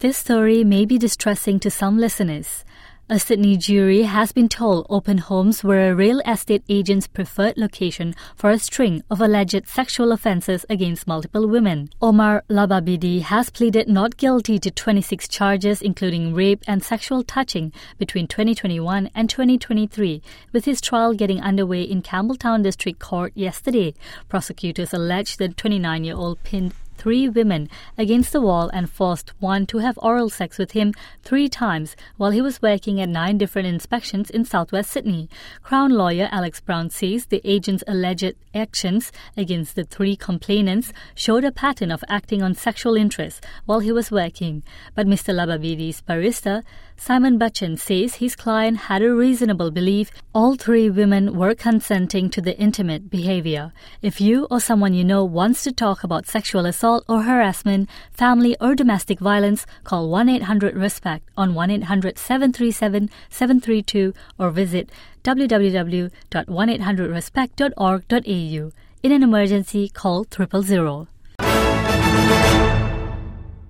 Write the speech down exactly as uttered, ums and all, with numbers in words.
This story may be distressing to some listeners. A Sydney jury has been told open homes were a real estate agent's preferred location for a string of alleged sexual offences against multiple women. Omar Lababidi has pleaded not guilty to twenty-six charges including rape and sexual touching between twenty twenty-one and twenty twenty-three, with his trial getting underway in Campbelltown District Court yesterday. Prosecutors allege the twenty-nine-year-old pinned three women against the wall and forced one to have oral sex with him three times while he was working at nine different inspections in southwest Sydney. Crown lawyer Alex Brown says the agent's alleged actions against the three complainants showed a pattern of acting on sexual interest while he was working. But Mister Lababidi's barrister, Simon Bachchan, says his client had a reasonable belief all three women were consenting to the intimate behavior. If you or someone you know wants to talk about sexual assault or harassment, family or domestic violence, call one eight hundred RESPECT on one eight hundred seven three seven seven three two or visit w w w dot one eight hundred respect dot org dot a u. In an emergency, call triple zero.